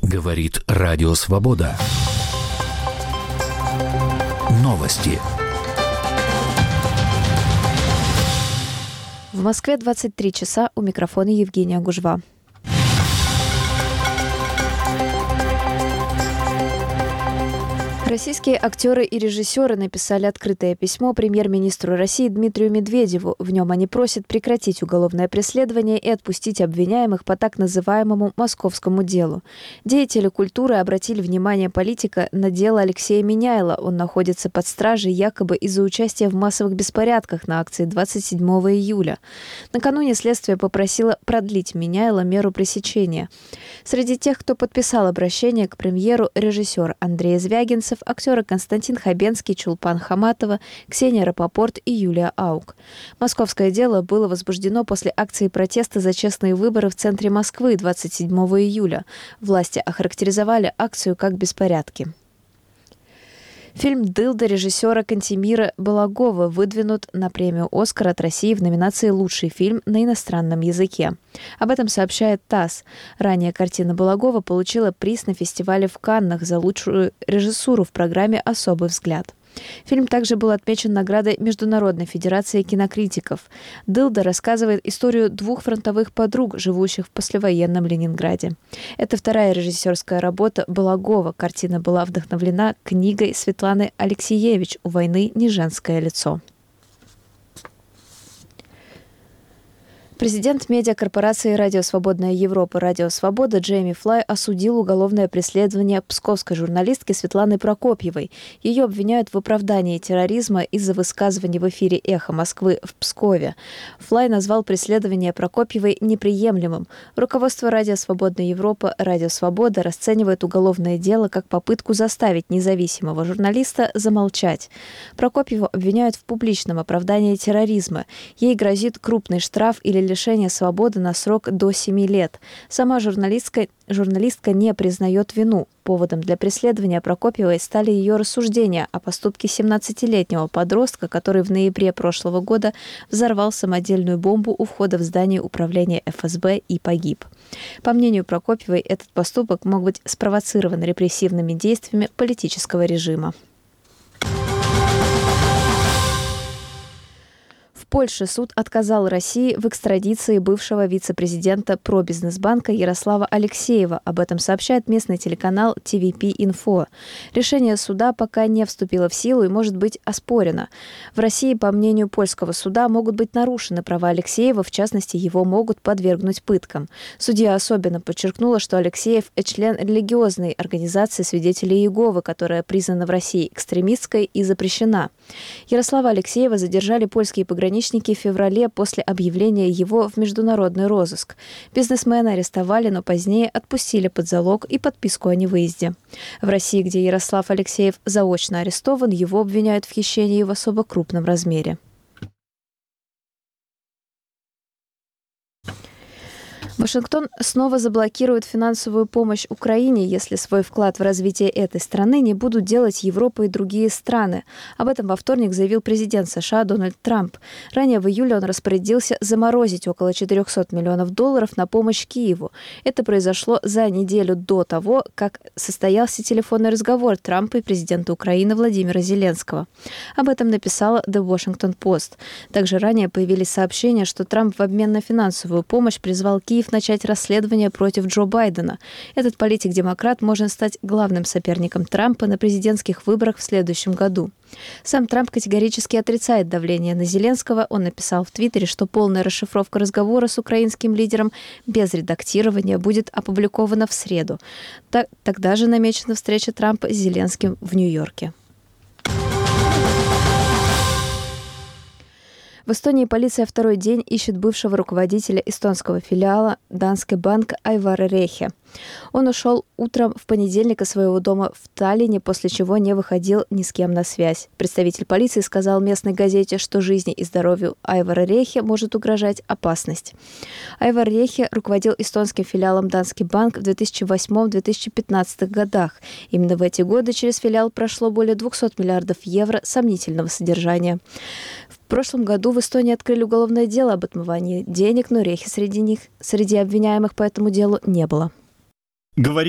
Говорит Радио Свобода. Новости. В Москве 23 часа, у микрофона Евгения Гужва. Российские актеры и режиссеры написали открытое письмо премьер-министру России Дмитрию Медведеву. В нем они просят прекратить уголовное преследование и отпустить обвиняемых по так называемому «московскому делу». Деятели культуры обратили внимание политика на дело Алексея Миняйла. Он находится под стражей якобы из-за участия в массовых беспорядках на акции 27 июля. Накануне следствие попросило продлить Миняйла меру пресечения. Среди тех, кто подписал обращение к премьеру, режиссер Андрей Звягинцев, актеры Константин Хабенский, Чулпан Хаматова, Ксения Рапопорт и Юлия Аук. Московское дело было возбуждено после акции протеста за честные выборы в центре Москвы 27 июля. Власти охарактеризовали акцию как беспорядки. Фильм «Дылда» режиссера Кантемира Балагова выдвинут на премию «Оскар» от России в номинации «Лучший фильм на иностранном языке». Об этом сообщает ТАСС. Ранее картина Балагова получила приз на фестивале в Каннах за лучшую режиссуру в программе «Особый взгляд». Фильм также был отмечен наградой Международной федерации кинокритиков. «Дылда» рассказывает историю двух фронтовых подруг, живущих в послевоенном Ленинграде. Это вторая режиссерская работа Балагова. Картина была вдохновлена книгой Светланы Алексиевич «У войны не женское лицо». Президент медиакорпорации «Радио Свободная Европа» «Радио Свобода» Джейми Флай осудил уголовное преследование псковской журналистки Светланы Прокопьевой. Ее обвиняют в оправдании терроризма из-за высказываний в эфире «Эхо Москвы» в Пскове. Флай назвал преследование Прокопьевой неприемлемым. Руководство «Радио Свободная Европа» «Радио Свобода» расценивает уголовное дело как попытку заставить независимого журналиста замолчать. Прокопьеву обвиняют в публичном оправдании терроризма. Ей грозит крупный штраф или лишение свободы на срок до 7 лет. Сама журналистка не признает вину. Поводом для преследования Прокопьевой стали ее рассуждения о поступке 17-летнего подростка, который в ноябре прошлого года взорвал самодельную бомбу у входа в здание управления ФСБ и погиб. По мнению Прокопьевой, этот поступок мог быть спровоцирован репрессивными действиями политического режима. В Польше суд отказал России в экстрадиции бывшего вице-президента Пробизнесбанка Ярослава Алексеева. Об этом сообщает местный телеканал TVP-Info. Решение суда пока не вступило в силу и может быть оспорено. В России, по мнению польского суда, могут быть нарушены права Алексеева, в частности, его могут подвергнуть пыткам. Судья особенно подчеркнула, что Алексеев – член религиозной организации «Свидетели Иеговы», которая признана в России экстремистской и запрещена. Ярослава Алексеева задержали польские пограничники в феврале после объявления его в международный розыск. Бизнесмена арестовали, но позднее отпустили под залог и подписку о невыезде. В России, где Ярослав Алексеев заочно арестован, его обвиняют в хищении в особо крупном размере. Вашингтон снова заблокирует финансовую помощь Украине, если свой вклад в развитие этой страны не будут делать Европа и другие страны. Об этом во вторник заявил президент США Дональд Трамп. Ранее в июле он распорядился заморозить около $400 миллионов на помощь Киеву. Это произошло за неделю до того, как состоялся телефонный разговор Трампа и президента Украины Владимира Зеленского. Об этом написала The Washington Post. Также ранее появились сообщения, что Трамп в обмен на финансовую помощь призвал Киев начать расследование против Джо Байдена. Этот политик-демократ может стать главным соперником Трампа на президентских выборах в следующем году. Сам Трамп категорически отрицает давление на Зеленского. Он написал в Твиттере, что полная расшифровка разговора с украинским лидером без редактирования будет опубликована в среду. Тогда же намечена встреча Трампа с Зеленским в Нью-Йорке. В Эстонии полиция второй день ищет бывшего руководителя эстонского филиала Danske Bank Айвара Рехе. Он ушел утром в понедельник из своего дома в Таллине, после чего не выходил ни с кем на связь. Представитель полиции сказал местной газете, что жизни и здоровью Айвара Рехе может угрожать опасность. Айвар Рехе руководил эстонским филиалом Danske Bank в 2008-2015 годах. Именно в эти годы через филиал прошло более 200 миллиардов евро сомнительного содержания. В прошлом году в Эстонии открыли уголовное дело об отмывании денег, но Рехе среди обвиняемых по этому делу не было.